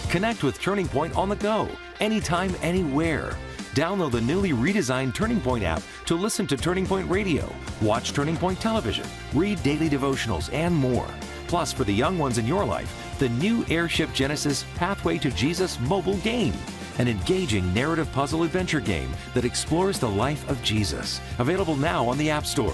Connect with Turning Point on the go, anytime, anywhere. Download the newly redesigned Turning Point app to listen to Turning Point Radio, watch Turning Point Television, read daily devotionals, and more. Plus, for the young ones in your life, the new Airship Genesis Pathway to Jesus mobile game, an engaging narrative puzzle adventure game that explores the life of Jesus. Available now on the App Store.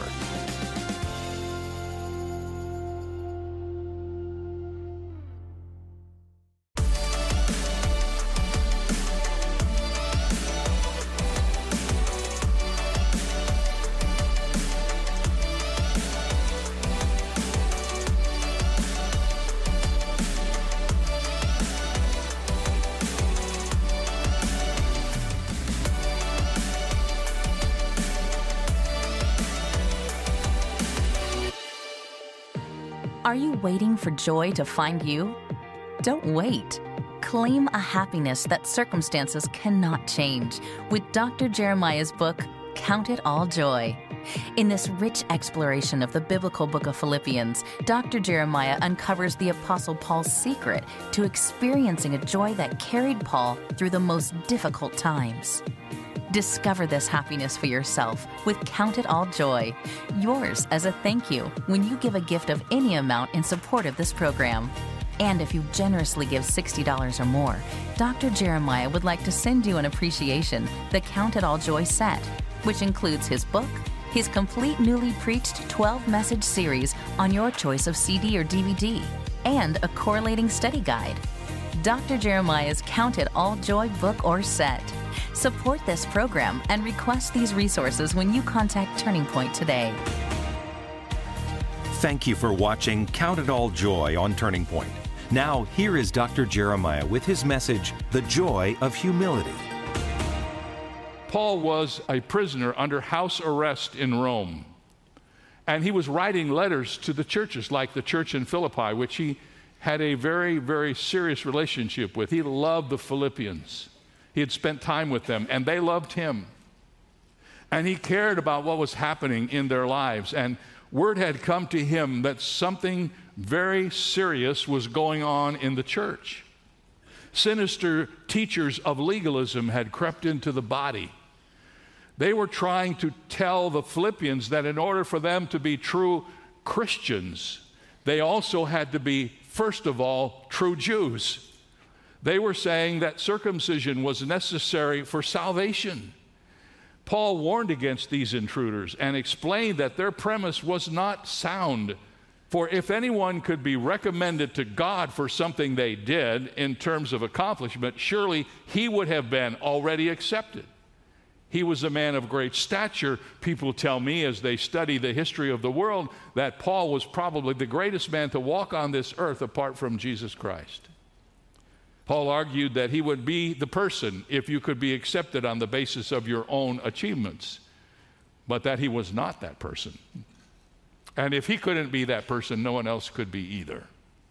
Are you waiting for joy to find you? Don't wait. Claim a happiness that circumstances cannot change with Dr. Jeremiah's book, Count It All Joy. In this rich exploration of the biblical book of Philippians, Dr. Jeremiah uncovers the Apostle Paul's secret to experiencing a joy that carried Paul through the most difficult times. Discover this happiness for yourself with Count It All Joy, yours as a thank you when you give a gift of any amount in support of this program. And if you generously give $60 or more, Dr. Jeremiah would like to send you an appreciation, the Count It All Joy set, which includes his book, his complete newly preached 12-message series on your choice of CD or DVD, and a correlating study guide. Dr. Jeremiah's Count It All Joy book or set. Support this program and request these resources when you contact Turning Point today. Thank you for watching Count It All Joy on Turning Point. Now, here is Dr. Jeremiah with his message, The Joy of Humility. Paul was a prisoner under house arrest in Rome, and he was writing letters to the churches, like the church in Philippi, which he had a very, very serious relationship with. He loved the Philippians. He had spent time with them, and they loved him. And he cared about what was happening in their lives. And word had come to him that something very serious was going on in the church. Sinister teachers of legalism had crept into the body. They were trying to tell the Philippians that in order for them to be true Christians, they also had to be, first of all, true Jews. They were saying that circumcision was necessary for salvation. Paul warned against these intruders and explained that their premise was not sound. For if anyone could be recommended to God for something they did in terms of accomplishment, surely he would have been already accepted. He was a man of great stature. People tell me as they study the history of the world that Paul was probably the greatest man to walk on this earth apart from Jesus Christ. Paul argued that he would be the person if you could be accepted on the basis of your own achievements, but that he was not that person. And if he couldn't be that person, no one else could be either.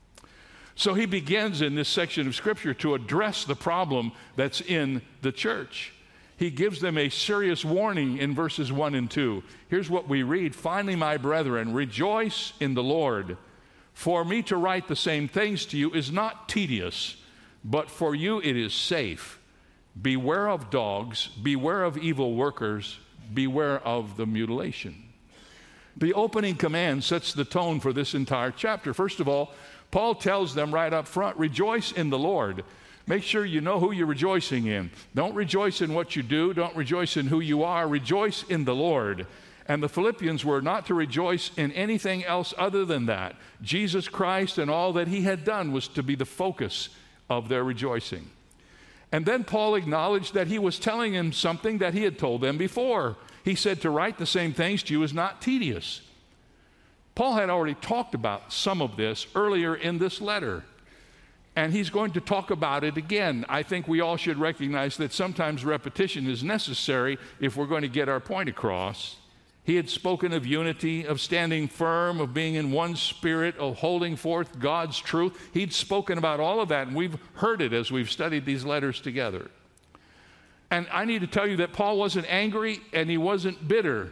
So he begins in this section of Scripture to address the problem that's in the church. He gives them a serious warning in verses 1 and 2. Here's what we read. Finally, my brethren, rejoice in the Lord. For me to write the same things to you is not tedious, but for you it is safe. Beware of dogs, beware of evil workers, beware of the mutilation. The opening command sets the tone for this entire chapter. First of all, Paul tells them right up front, rejoice in the Lord. Make sure you know who you're rejoicing in. Don't rejoice in what you do. Don't rejoice in who you are. Rejoice in the Lord. And the Philippians were not to rejoice in anything else other than that. Jesus Christ and all that he had done was to be the focus of their rejoicing. And then Paul acknowledged that he was telling them something that he had told them before. He said to write the same things to you is not tedious. Paul had already talked about some of this earlier in this letter, and he's going to talk about it again. I think we all should recognize that sometimes repetition is necessary if we're going to get our point across. He had spoken of unity, of standing firm, of being in one spirit, of holding forth God's truth. He'd spoken about all of that, and we've heard it as we've studied these letters together. And I need to tell you that Paul wasn't angry and he wasn't bitter,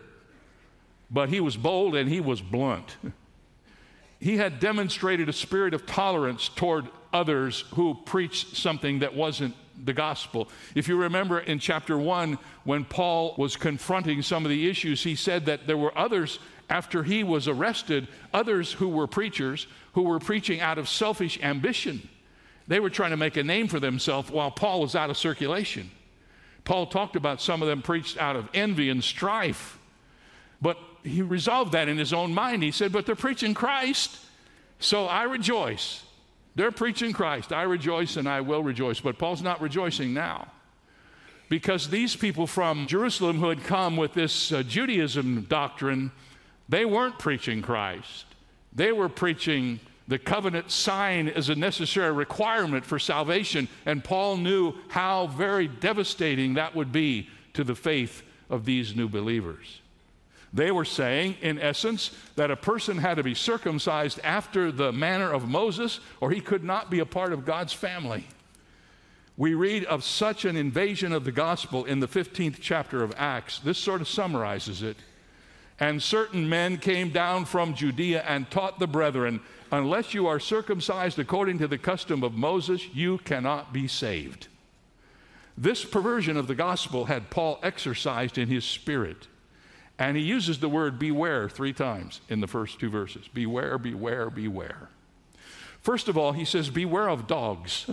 but he was bold and he was blunt. He had demonstrated a spirit of tolerance toward others who preached something that wasn't the gospel. If you remember in chapter 1, when Paul was confronting some of the issues, he said that there were others, after he was arrested, others who were preachers who were preaching out of selfish ambition. They were trying to make a name for themselves while Paul was out of circulation. Paul talked about some of them preached out of envy and strife. But he resolved that in his own mind. He said, but they're preaching Christ, so I rejoice. They're preaching Christ. I rejoice and I will rejoice. But Paul's not rejoicing now, because these people from Jerusalem who had come with this Judaism doctrine, they weren't preaching Christ. They were preaching the covenant sign as a necessary requirement for salvation, and Paul knew how very devastating that would be to the faith of these new believers. They were saying, in essence, that a person had to be circumcised after the manner of Moses, or he could not be a part of God's family. We read of such an invasion of the gospel in the 15th chapter of Acts. This sort of summarizes it. And certain men came down from Judea and taught the brethren, unless you are circumcised according to the custom of Moses, you cannot be saved. This perversion of the gospel had Paul exercised in his spirit. And he uses the word beware 3 times in the first 2 verses. Beware, beware, beware. First of all, he says, beware of dogs.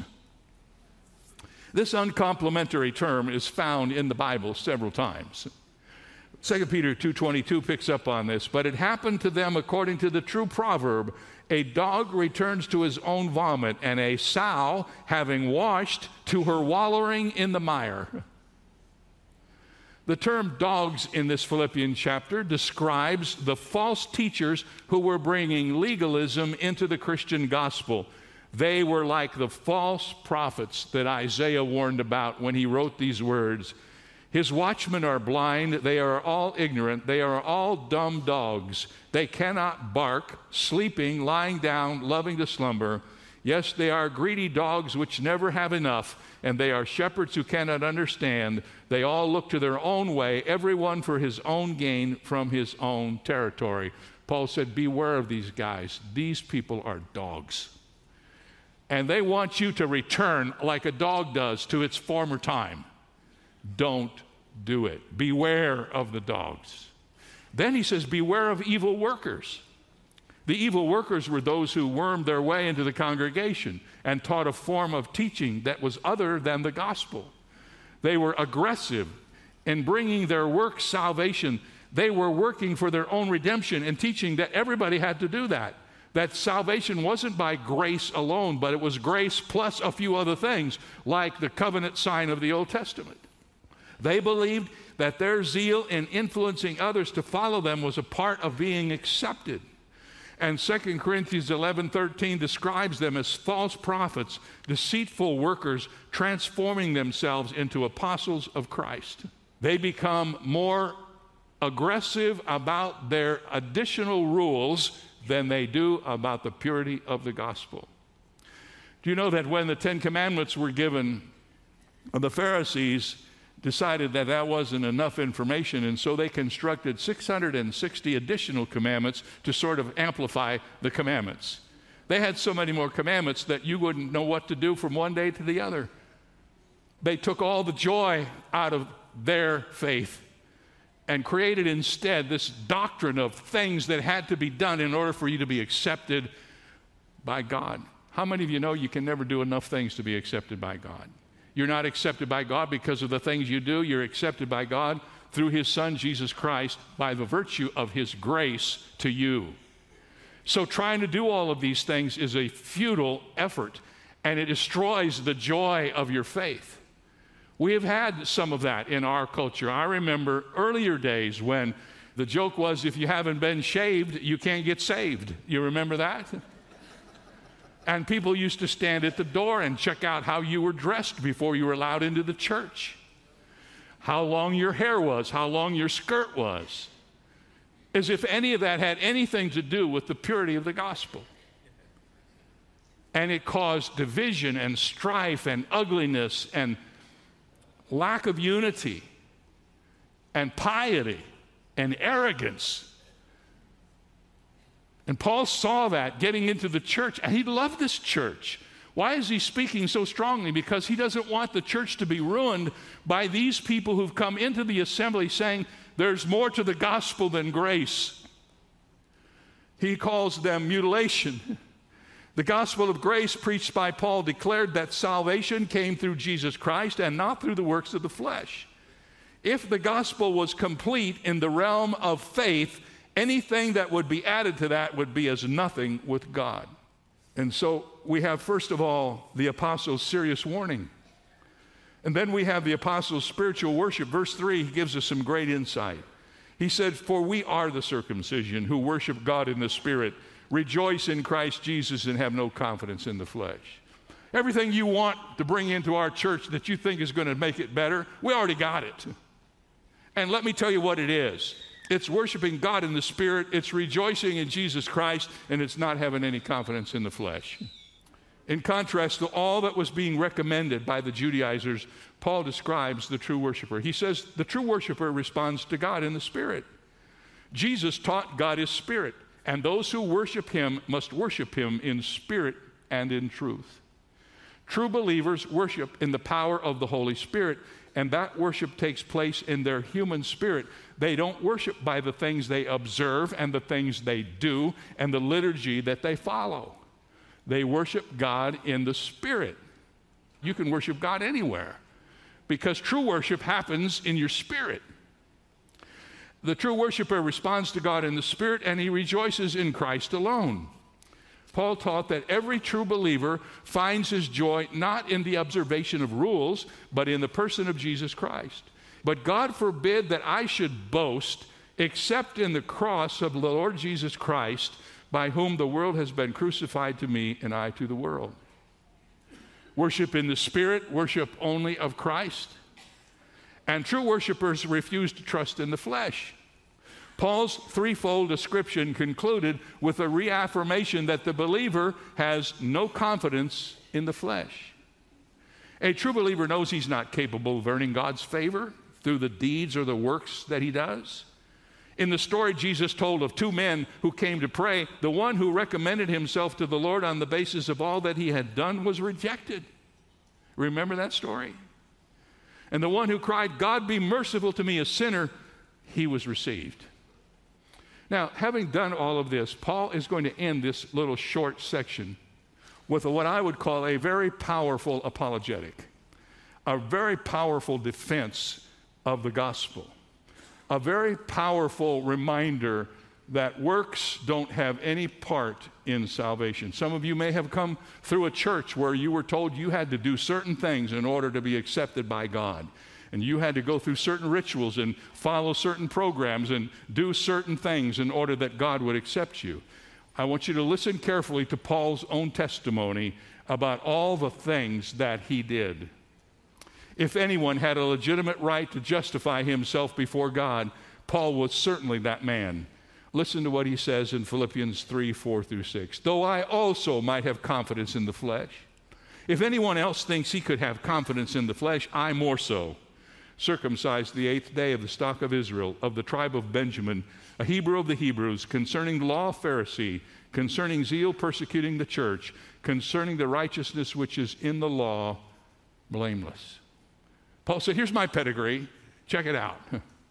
This uncomplimentary term is found in the Bible several times. 2 Peter 2:22 picks up on this. But it happened to them according to the true proverb, a dog returns to his own vomit, and a sow, having washed, to her wallowing in the mire. The term dogs in this Philippian chapter describes the false teachers who were bringing legalism into the Christian gospel. They were like the false prophets that Isaiah warned about when he wrote these words. His watchmen are blind, they are all ignorant, they are all dumb dogs. They cannot bark, sleeping, lying down, loving to slumber. Yes, they are greedy dogs which never have enough, and they are shepherds who cannot understand. They all look to their own way, everyone for his own gain from his own territory. Paul said, beware of these guys. These people are dogs. And they want you to return like a dog does to its former time. Don't do it. Beware of the dogs. Then he says, beware of evil workers. The evil workers were those who wormed their way into the congregation and taught a form of teaching that was other than the gospel. They were aggressive in bringing their work salvation. They were working for their own redemption and teaching that everybody had to do that. That salvation wasn't by grace alone, but it was grace plus a few other things, like the covenant sign of the Old Testament. They believed that their zeal in influencing others to follow them was a part of being accepted. And 2 Corinthians 11:13 describes them as false prophets, deceitful workers, transforming themselves into apostles of Christ. They become more aggressive about their additional rules than they do about the purity of the gospel. Do you know that when the 10 Commandments were given, the Pharisees decided that that wasn't enough information, and so they constructed 660 additional commandments to sort of amplify the commandments. They had so many more commandments that you wouldn't know what to do from one day to the other. They took all the joy out of their faith and created instead this doctrine of things that had to be done in order for you to be accepted by God. How many of you know you can never do enough things to be accepted by God? You're not accepted by God because of the things you do. You're accepted by God through his Son, Jesus Christ, by the virtue of his grace to you. So trying to do all of these things is a futile effort, and it destroys the joy of your faith. We have had some of that in our culture. I remember earlier days when the joke was, if you haven't been shaved, you can't get saved. You remember that? And people used to stand at the door and check out how you were dressed before you were allowed into the church. How long your hair was, how long your skirt was. As if any of that had anything to do with the purity of the gospel. And it caused division and strife and ugliness and lack of unity and piety and arrogance. And Paul saw that getting into the church, and he loved this church. Why is he speaking so strongly? Because he doesn't want the church to be ruined by these people who've come into the assembly saying there's more to the gospel than grace. He calls them mutilation. The gospel of grace preached by Paul declared that salvation came through Jesus Christ and not through the works of the flesh. If the gospel was complete in the realm of faith, anything that would be added to that would be as nothing with God. And so we have, first of all, the apostles' serious warning. And then we have the apostles' spiritual worship. Verse 3 gives us some great insight. He said, "For we are the circumcision who worship God in the Spirit, rejoice in Christ Jesus, and have no confidence in the flesh." Everything you want to bring into our church that you think is going to make it better, we already got it. And let me tell you what it is. It's worshiping God in the Spirit, it's rejoicing in Jesus Christ, and it's not having any confidence in the flesh. In contrast to all that was being recommended by the Judaizers, Paul describes the true worshiper. He says the true worshiper responds to God in the Spirit. Jesus taught God is Spirit, and those who worship him must worship him in spirit and in truth. True believers worship in the power of the Holy Spirit, and that worship takes place in their human spirit. They don't worship by the things they observe and the things they do and the liturgy that they follow. They worship God in the Spirit. You can worship God anywhere because true worship happens in your spirit. The true worshiper responds to God in the Spirit, and he rejoices in Christ alone. Paul taught that every true believer finds his joy not in the observation of rules, but in the person of Jesus Christ. But God forbid that I should boast except in the cross of the Lord Jesus Christ, by whom the world has been crucified to me and I to the world. Worship in the Spirit, worship only of Christ. And true worshipers refuse to trust in the flesh. Paul's threefold description concluded with a reaffirmation that the believer has no confidence in the flesh. A true believer knows he's not capable of earning God's favor through the deeds or the works that he does. In the story Jesus told of two men who came to pray, the one who recommended himself to the Lord on the basis of all that he had done was rejected. Remember that story? And the one who cried, "God be merciful to me, a sinner," he was received. Now, having done all of this, Paul is going to end this little short section with what I would call a very powerful apologetic, a very powerful defense of the gospel, a very powerful reminder that works don't have any part in salvation. Some of you may have come through a church where you were told you had to do certain things in order to be accepted by God. And you had to go through certain rituals and follow certain programs and do certain things in order that God would accept you. I want you to listen carefully to Paul's own testimony about all the things that he did. If anyone had a legitimate right to justify himself before God, Paul was certainly that man. Listen to what he says in Philippians 3:4-6. "Though I also might have confidence in the flesh. If anyone else thinks he could have confidence in the flesh, I more so. Circumcised the 8th day of the stock of Israel, of the tribe of Benjamin, a Hebrew of the Hebrews, concerning the law Pharisee, concerning zeal persecuting the church, concerning the righteousness which is in the law, blameless." Paul said, here's my pedigree. Check it out.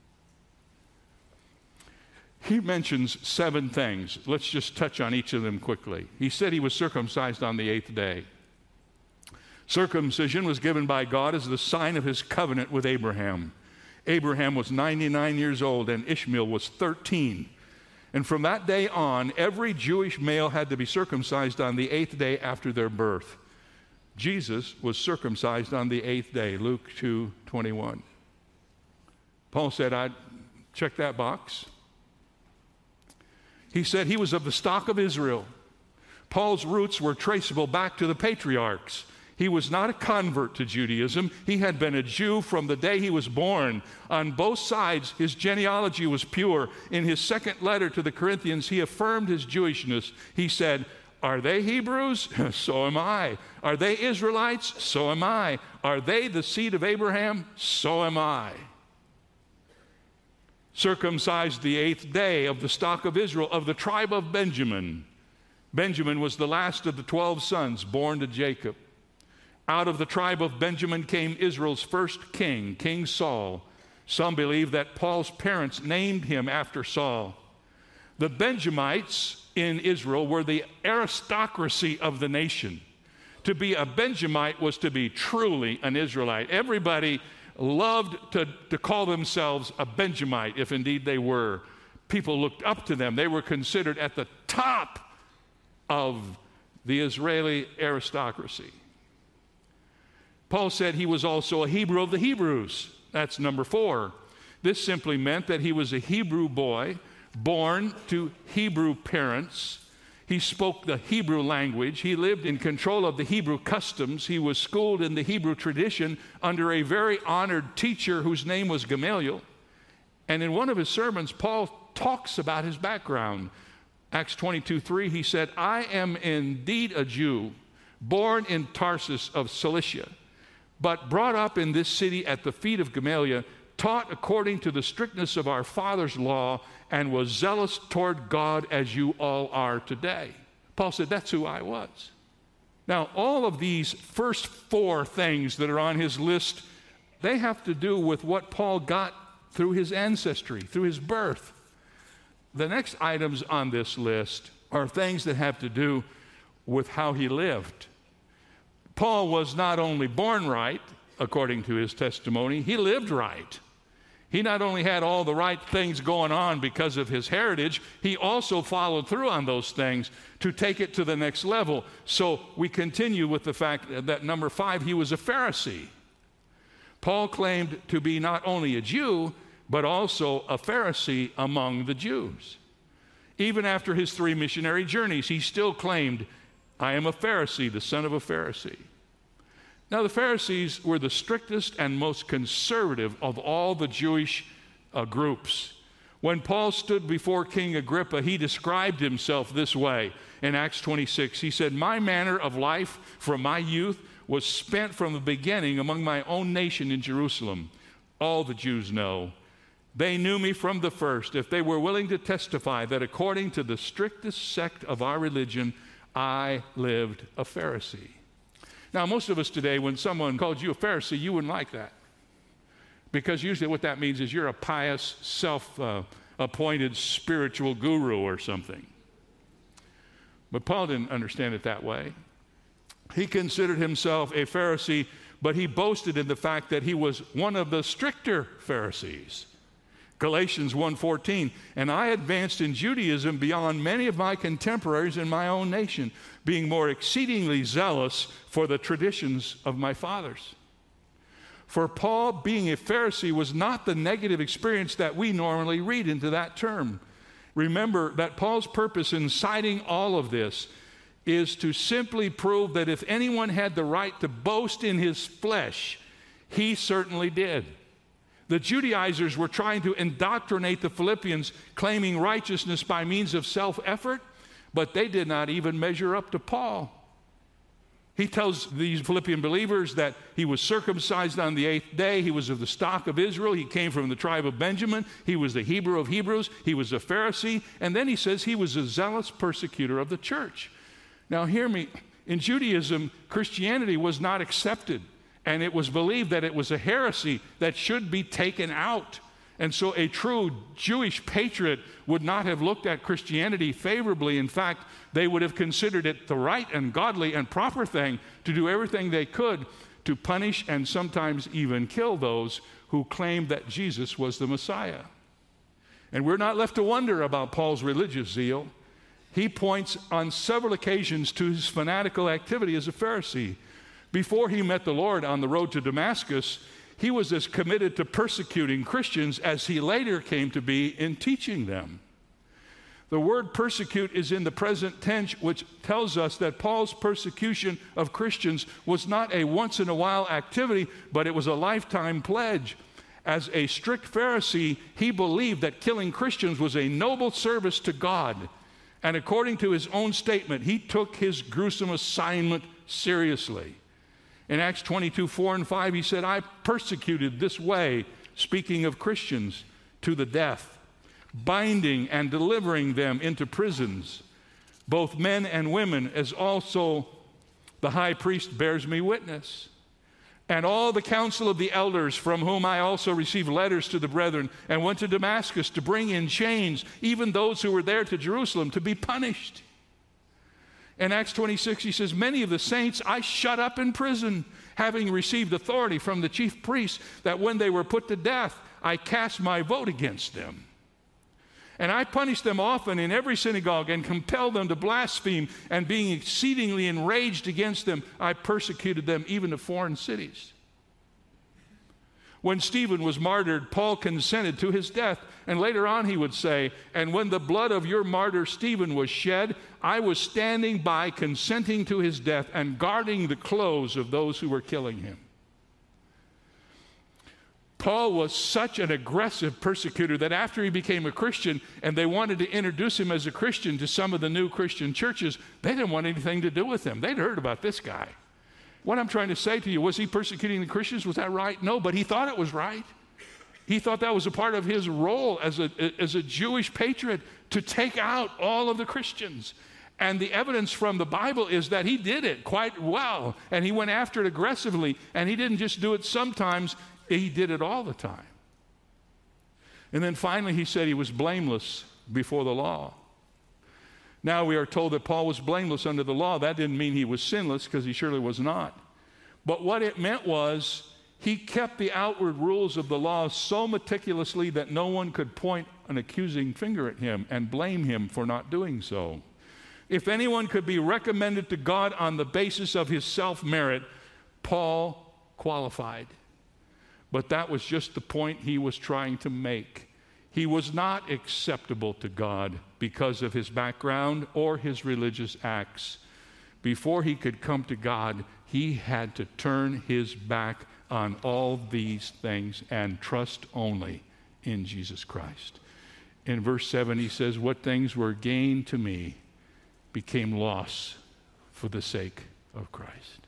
He mentions 7 things. Let's just touch on each of them quickly. He said he was circumcised on the 8th day. Circumcision was given by God as the sign of his covenant with Abraham. Abraham was 99 years old and Ishmael was 13. And from that day on, every Jewish male had to be circumcised on the 8th day after their birth. Jesus was circumcised on the 8th day, Luke 2:21. Paul said, I'd check that box. He said he was of the stock of Israel. Paul's roots were traceable back to the patriarchs. He was not a convert to Judaism. He had been a Jew from the day he was born. On both sides, his genealogy was pure. In his second letter to the Corinthians, he affirmed his Jewishness. He said, "Are they Hebrews? So am I. Are they Israelites? So am I. Are they the seed of Abraham? So am I." Circumcised the 8th day, of the stock of Israel, of the tribe of Benjamin. Benjamin was the last of the 12 sons born to Jacob. Out of the tribe of Benjamin came Israel's first king, King Saul. Some believe that Paul's parents named him after Saul. The Benjamites in Israel were the aristocracy of the nation. To be a Benjamite was to be truly an Israelite. Everybody loved to call themselves a Benjamite, if indeed they were. People looked up to them. They were considered at the top of the Israeli aristocracy. Paul said he was also a Hebrew of the Hebrews. That's number 4. This simply meant that he was a Hebrew boy born to Hebrew parents. He spoke the Hebrew language. He lived in control of the Hebrew customs. He was schooled in the Hebrew tradition under a very honored teacher whose name was Gamaliel. And in one of his sermons, Paul talks about his background. Acts 22:3, he said, I am indeed a Jew, born in Tarsus of Cilicia, but brought up in this city at the feet of Gamaliel, taught according to the strictness of our father's law, and was zealous toward God as you all are today. Paul said, that's who I was. Now, all of these first 4 things that are on his list, they have to do with what Paul got through his ancestry, through his birth. The next items on this list are things that have to do with how he lived. Paul was not only born right, according to his testimony, he lived right. He not only had all the right things going on because of his heritage, he also followed through on those things to take it to the next level. So we continue with the fact that number 5, he was a Pharisee. Paul claimed to be not only a Jew, but also a Pharisee among the Jews. Even after his 3 missionary journeys, he still claimed, I am a Pharisee, the son of a Pharisee. Now, the Pharisees were the strictest and most conservative of all the Jewish groups. When Paul stood before King Agrippa, he described himself this way. In Acts 26, he said, my manner of life from my youth was spent from the beginning among my own nation in Jerusalem. All the Jews know. They knew me from the first, if they were willing to testify that according to the strictest sect of our religion, I lived a Pharisee. Now, most of us today, when someone called you a Pharisee, you wouldn't like that. Because usually what that means is you're a pious, self-appointed spiritual guru or something. But Paul didn't understand it that way. He considered himself a Pharisee, but he boasted in the fact that he was one of the stricter Pharisees. Galatians 1:14, and I advanced in Judaism beyond many of my contemporaries in my own nation, being more exceedingly zealous for the traditions of my fathers. For Paul, being a Pharisee was not the negative experience that we normally read into that term. Remember that Paul's purpose in citing all of this is to simply prove that if anyone had the right to boast in his flesh, he certainly did. The Judaizers were trying to indoctrinate the Philippians, claiming righteousness by means of self-effort, but they did not even measure up to Paul. He tells these Philippian believers that he was circumcised on the 8th day. He was of the stock of Israel. He came from the tribe of Benjamin. He was the Hebrew of Hebrews. He was a Pharisee. And then he says he was a zealous persecutor of the church. Now hear me. In Judaism, Christianity was not accepted. And it was believed that it was a heresy that should be taken out. And so a true Jewish patriot would not have looked at Christianity favorably. In fact, they would have considered it the right and godly and proper thing to do everything they could to punish and sometimes even kill those who claimed that Jesus was the Messiah. And we're not left to wonder about Paul's religious zeal. He points on several occasions to his fanatical activity as a Pharisee. Before he met the Lord on the road to Damascus, he was as committed to persecuting Christians as he later came to be in teaching them. The word persecute is in the present tense, which tells us that Paul's persecution of Christians was not a once-in-a-while activity, but it was a lifetime pledge. As a strict Pharisee, he believed that killing Christians was a noble service to God. And according to his own statement, he took his gruesome assignment seriously. In Acts 22:4 and 5, he said, I persecuted this way, speaking of Christians, to the death, binding and delivering them into prisons. both men and women, as also the high priest bears me witness. And all the council of the elders, from whom I also received letters to the brethren, and went to Damascus to bring in chains even those who were there to Jerusalem to be punished. In Acts 26, he says, many of the saints I shut up in prison, having received authority from the chief priests, that when they were put to death, I cast my vote against them. And I punished them often in every synagogue and compelled them to blaspheme, and being exceedingly enraged against them, I persecuted them even to foreign cities. When Stephen was martyred, Paul consented to his death. And later on he would say, and when the blood of your martyr Stephen was shed, I was standing by consenting to his death and guarding the clothes of those who were killing him. Paul was such an aggressive persecutor that after he became a Christian and they wanted to introduce him as a Christian to some of the new Christian churches, they didn't want anything to do with him. They'd heard about this guy. What I'm trying to say to you, was he persecuting the Christians? Was that right? No, but he thought it was right. He thought that was a part of his role as a Jewish patriot to take out all of the Christians. And the evidence from the Bible is that he did it quite well, and he went after it aggressively, and he didn't just do it sometimes, he did it all the time. And then finally he said he was blameless before the law. Now we are told that Paul was blameless under the law. That didn't mean he was sinless, because he surely was not. But what it meant was he kept the outward rules of the law so meticulously that no one could point an accusing finger at him and blame him for not doing so. If anyone could be recommended to God on the basis of his self-merit, Paul qualified. But that was just the point he was trying to make. He was not acceptable to God because of his background or his religious acts. Before he could come to God, he had to turn his back on all these things and trust only in Jesus Christ. In verse 7, he says, what things were gain to me became loss for the sake of Christ.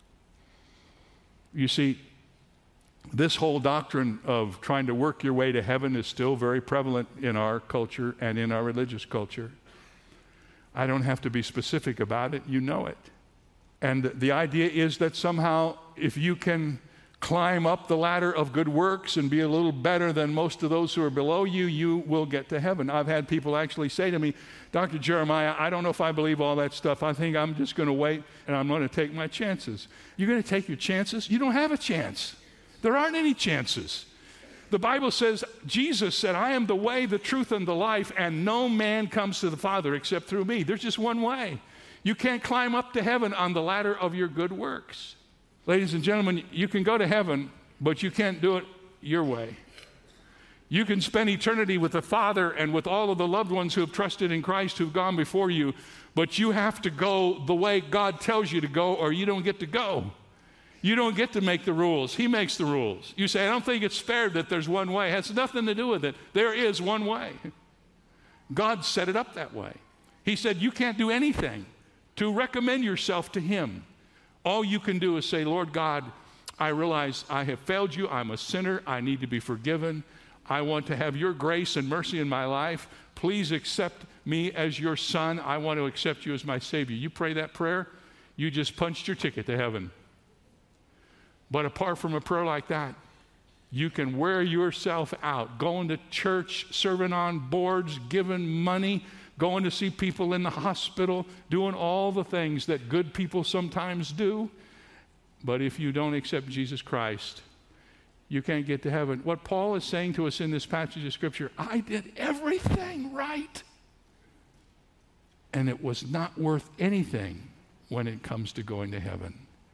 You see, this whole doctrine of trying to work your way to heaven is still very prevalent in our culture and in our religious culture. I don't have to be specific about it, you know it. And the idea is that somehow if you can climb up the ladder of good works and be a little better than most of those who are below you, you will get to heaven. I've had people actually say to me, Dr. Jeremiah, I don't know if I believe all that stuff. I think I'm just going to wait and I'm going to take my chances. You're going to take your chances? You don't have a chance. There aren't any chances. The Bible says, Jesus said, I am the way, the truth, and the life, and no man comes to the Father except through me. There's just one way. You can't climb up to heaven on the ladder of your good works. Ladies and gentlemen, you can go to heaven, but you can't do it your way. You can spend eternity with the Father and with all of the loved ones who have trusted in Christ, who've gone before you, but you have to go the way God tells you to go, or you don't get to go. You don't get to make the rules. He makes the rules. You say, I don't think it's fair that there's one way. It has nothing to do with it. There is one way. God set it up that way. He said, you can't do anything to recommend yourself to Him. All you can do is say, Lord God, I realize I have failed you. I'm a sinner. I need to be forgiven. I want to have your grace and mercy in my life. Please accept me as your son. I want to accept you as my Savior. You pray that prayer, you just punched your ticket to heaven. But apart from a prayer like that, you can wear yourself out, going to church, serving on boards, giving money, going to see people in the hospital, doing all the things that good people sometimes do. But if you don't accept Jesus Christ, you can't get to heaven. What Paul is saying to us in this passage of Scripture, I did everything right, and it was not worth anything when it comes to going to heaven.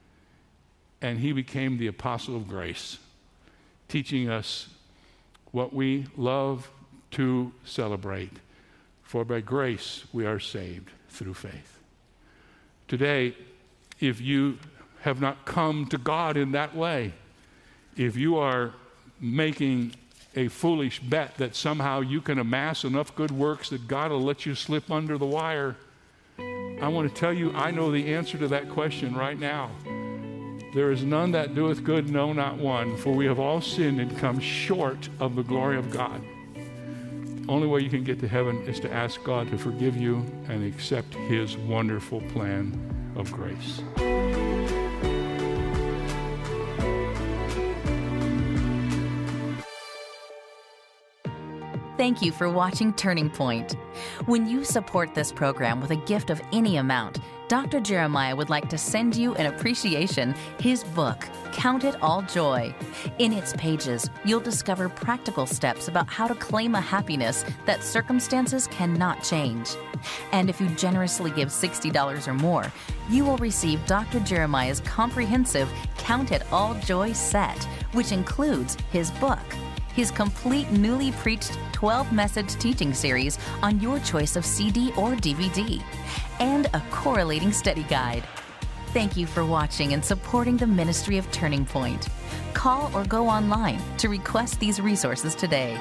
And he became the apostle of grace, teaching us what we love to celebrate. For by grace we are saved through faith. Today, if you have not come to God in that way, if you are making a foolish bet that somehow you can amass enough good works that God will let you slip under the wire, I want to tell you, I know the answer to that question right now. There is none that doeth good, no, not one, for we have all sinned and come short of the glory of God. only way you can get to heaven is to ask God to forgive you and accept His wonderful plan of grace. Thank you for watching Turning Point. When you support this program with a gift of any amount, Dr. Jeremiah would like to send you in appreciation his book, Count It All Joy. In its pages, you'll discover practical steps about how to claim a happiness that circumstances cannot change. And if you generously give $60 or more, you will receive Dr. Jeremiah's comprehensive Count It All Joy set, which includes his book, his complete newly preached 12-message teaching series on your choice of CD or DVD, and a correlating study guide. Thank you for watching and supporting the ministry of Turning Point. Call or go online to request these resources today.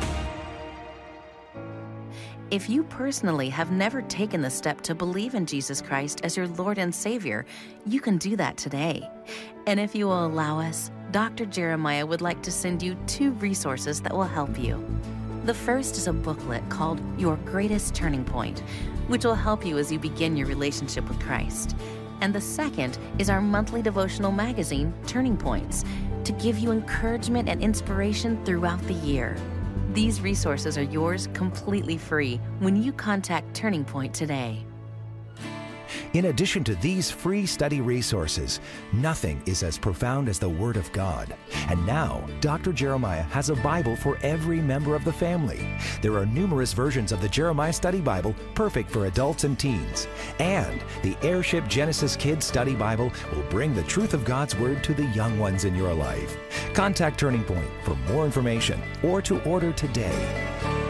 If you personally have never taken the step to believe in Jesus Christ as your Lord and Savior, you can do that today. And if you will allow us, Dr. Jeremiah would like to send you 2 resources that will help you. The first is a booklet called Your Greatest Turning Point, which will help you as you begin your relationship with Christ. And the second is our monthly devotional magazine, Turning Points, to give you encouragement and inspiration throughout the year. These resources are yours completely free when you contact Turning Point today. In addition to these free study resources, nothing is as profound as the Word of God. And now, Dr. Jeremiah has a Bible for every member of the family. There are numerous versions of the Jeremiah Study Bible, perfect for adults and teens. And the Airship Genesis Kids Study Bible will bring the truth of God's Word to the young ones in your life. Contact Turning Point for more information or to order today.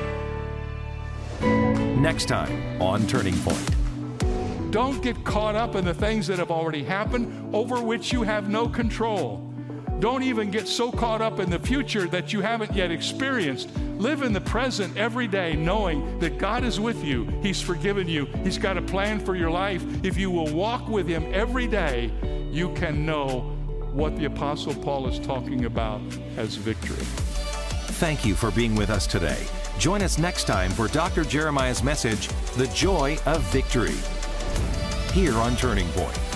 Next time on Turning Point. Don't get caught up in the things that have already happened over which you have no control. Don't even get so caught up in the future that you haven't yet experienced. Live in the present every day knowing that God is with you. He's forgiven you. He's got a plan for your life. If you will walk with Him every day, you can know what the Apostle Paul is talking about as victory. Thank you for being with us today. Join us next time for Dr. Jeremiah's message, The Joy of Victory, here on Turning Point.